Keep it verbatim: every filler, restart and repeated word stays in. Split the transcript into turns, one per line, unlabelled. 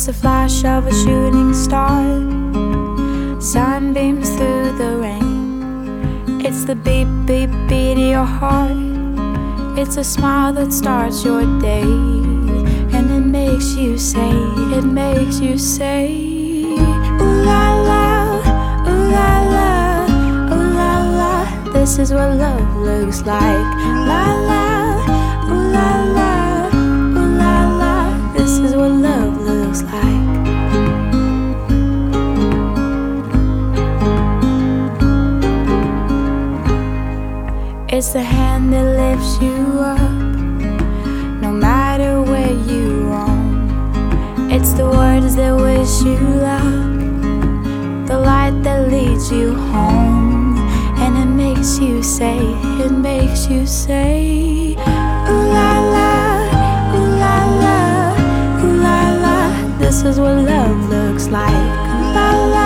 It's the flash of a shooting star, sunbeams through the rain. It's the beat, beat, beat of your heart. It's a smile that starts your day, and it makes you say, it makes you say, ooh la la, ooh la la, ooh la la. This is what love looks like. La la, ooh la la, ooh la la. This is what love looks like. It's the hand that lifts you up, no matter where you roam. It's the words that wish you luck, the light that leads you home. And it makes you say, it makes you say, ooh la la, ooh la la, ooh la la. This is what love looks like. La la.